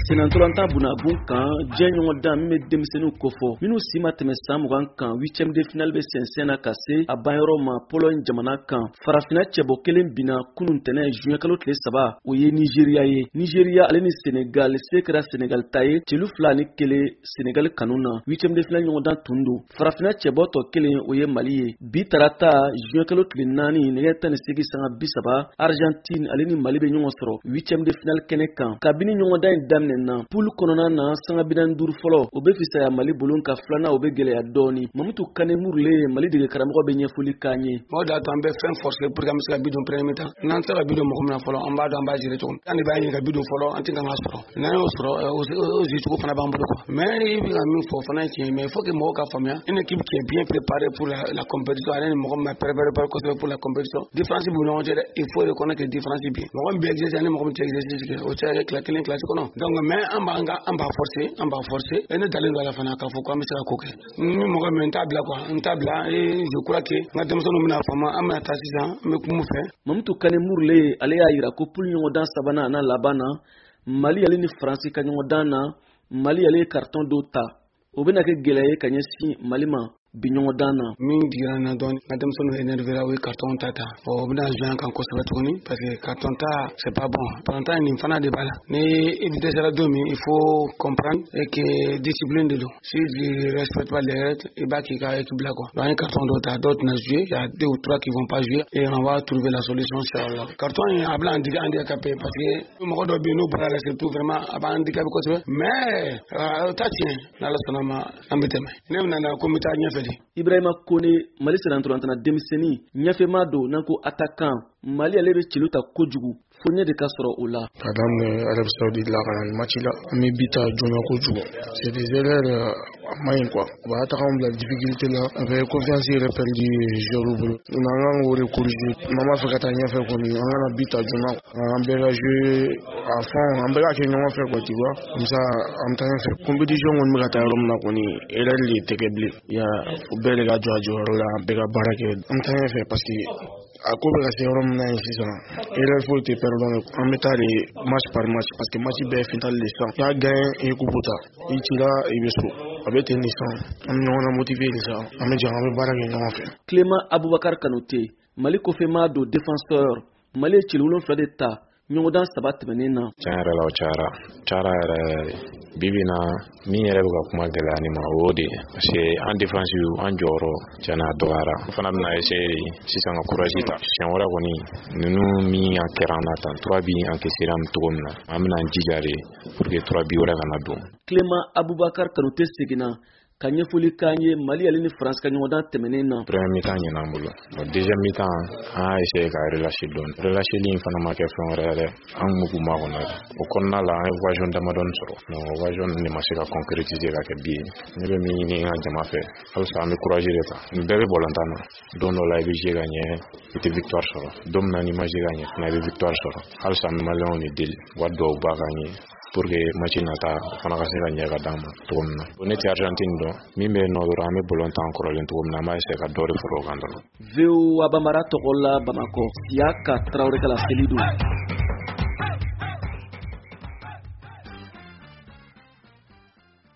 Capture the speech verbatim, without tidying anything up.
Senantolanta bunabun kan diɲɛ ɲɔgɔndan min bɛ denmisɛnninw kofɔ minnu si ma tɛmɛ san mugan kan huitième de finale bɛ sɛnsɛn na ka se a banyɔrɔ ma Pologne jamana kan. Farafina cɛbɔ kelen binna kunun tɛnɛ juin kalo tile saba o ye Nigeria ye. Nigeria ale ni Senegal se kɛra Senegal ta ye celu fila ni kelen Senegal kanu na huitième de finale ɲɔgɔndan tun don. Farafina cɛbɔ tɔ kelen o ye Mali ye. Bi tarata juin kalo tile naani nɛgɛ tan ni seegin sanga bi saba Argentine ale ni Mali bɛ ɲɔgɔn sɔrɔ huitième de finale kɛnɛ kan. Kabini ɲɔgɔndan in daminɛ na poule kɔnɔna na sanga bidan duuru fɔlɔ o bɛ fisaya Mali bolo ka filanan o bɛ gɛlɛya dɔɔni. Mamutu Kane Murule Mali dege karamɔgɔ bɛ ɲɛfɔli k'an ye. O de y'a to an bɛ fɛn forcer pour que an bɛ se ka bidon premier mi-temps. N'an sera ka bidon mɔgɔ min na fɔlɔ an b'a dɔn an b'a gérer cogo min. An de b'a ɲini ka bidon fɔlɔ an tɛ kan ka sɔrɔ. N'an y'o sɔrɔ o cogo fana b'an bolo quoi. Mais i bɛ ka min fɔ o fana ye tiɲɛ mais il faut que mɔgɔw ka faamuya une équipe qui est bien préparée pour la, la compétition ale ni mɔgɔ min ma préparé kosɛbɛ pour la compétition différence b'u ni ɲɔgɔn cɛ dɛ. Il faut reconnaître que différence bɛ yen. Mɔgɔ min bɛ exercer ani mɔgɔ min tɛ exercer kɛ o tɛ se ka kɛ classe kelen classe kɔnɔ. Donc mais an b'a an b'a forcer an b'a forcer et ne dalen don a la fana k'a fɔ ko an bɛ se ka ko kɛ. Ni mɔgɔ min n t'a bila quoi n t'a bila et je crois que n ka denmisɛnninw bɛna faamu an bɛna taa sisan an bɛ kuma fɛ. Mamutu Kane Murule ale y'a yira ko poule ɲɔgɔndan sabanan n'a laban na Mali ale ni Faransi ka ɲɔgɔndan na Mali ale ye carton dɔw ta o bɛna kɛ gɛlɛya ye ka ɲɛsin Mali ma bi ɲɔgɔndan na. Min digira na dɔɔni n ka denmisɛnninw énervera o ye carton ta ta o bɛna jouer an kan kosɛbɛ tuguni parce que carton ta c'est pas bon. Carton ta nin fana de b'a la ni i bɛ dɛsɛra don min il faut comprendre et que discipline de don si tu respectes pas les règles i b'a k'i ka équipe la quoi. Donc an ye carton dɔw ta dɔw tɛna jouer il y a deux ou trois qui vont pas jouer et on va trouver la solution inchallah. Carton in a bɛna handicapé parce que mɔgɔ dɔw bɛ yen n'u bɔra la surtout vraiment a b'a handicapé kosɛbɛ mais o ta tiɲɛ n'Ala sɔnna ma an bɛ tɛmɛ. Ne nana ko n bɛ taa ɲɛfɛ. Ibrahima Kone Mali Senantolantana denmisɛnnin ɲɛfɛma don n'an ko attaquant Mali ale bɛ celu ta kojugu fo ɲɛ de ka sɔrɔ o la. Ka daminɛ Arabie Saoudite la ka na match la an bɛ bi ta joona kojugu c'est des erreurs a man ɲi quoi u b'a taga an bila difficulté la a bɛ confiance yɛrɛ perdu joueur bolo n'an kan k'o de corriger n'an b'a fɛ ka taa ɲɛfɛ kɔni an kana bi ta joona an bɛɛ ka jouer à fond an bɛɛ ka kɛ ɲɔgɔn fɛ quoi tu vois comme ça an bɛ taa ɲɛfɛ compétition kɔni bɛ ka taa yɔrɔ min na kɔni erreur de tɛ kɛ bilen ya u bɛɛ de ka jɔ a jɔyɔrɔ la an bɛɛ ka baara kɛ an bɛ taa ɲɛfɛ parce que a ko bɛ ka se yɔrɔ min na yen sisan erreur foyi tɛ perdre donc an bɛ taa de match par match parce que match bɛɛ ye finale de san n'i y'a gagné i ye coupe ta i cira i bɛ so a bɛ ten de san an bɛ ɲɔgɔn na motiver de sa an bɛ jɛ an bɛ baara kɛ ɲɔgɔn fɛ. Clément Aboubakar Kanouté Mali kofɛma don défenseur Mali ye celu wolonwula de ta ɲɔgɔndan saba tɛmɛnen na. Tiɲɛ yɛrɛ la o cayara cayara yɛrɛ bibi na min yɛrɛ bɛ ka kuma gɛlɛya ni ma o de parce que an défensive an jɔyɔrɔ tiɲɛna a dɔgɔyara o fana bɛna essayer sisan ka courage ta siɲɛ wɛrɛ kɔni ninnu min an kɛra an na tan trois bi an kisira cogo min na an bɛna jija de pour que trois bi wɛrɛ kana don. Clément Aboubakar Kanouté seginna ka ɲɛfɔli k'an ye Mali ale ni France ka ɲɔgɔndan tɛmɛnen na. Premier mi-temps ɲɛna an bolo bon deuxième mi-temps an y'a essayer ka relâcher dɔɔni relâcher in fana ma kɛ fɛn wɛrɛ yɛrɛ an mugu ma kɔnɔ o kɔnɔna la an ye occasion damadɔni sɔrɔ mais occasion ne ma se ka concrétiser ka kɛ bi ye ne bɛ min ɲini n ka jama fɛ halisa an bɛ courage de ta nin bɛɛ bɛ bɔlɔntan na don dɔ la i bɛ jouer ka ɲɛ i tɛ victoire sɔrɔ don min na n'i ma jouer ka ɲɛ fana i bɛ victoire sɔrɔ halisa an bɛ maliyɛnw de deli wa duwawu ba k'an ye pour que match nata fana ka se ka ɲɛ ka d'an ma cogo min na ne tɛ Argentine dɔn min bɛ yen nɔ dɔrɔn an bɛ bɔlɔntan kɔrɔlen cogo min na an b'a essayer ka dɔ de fara o kan dɔrɔn. V O A Banbara tɔgɔ la Bamakɔ Siyaka Traoré ka la seli don.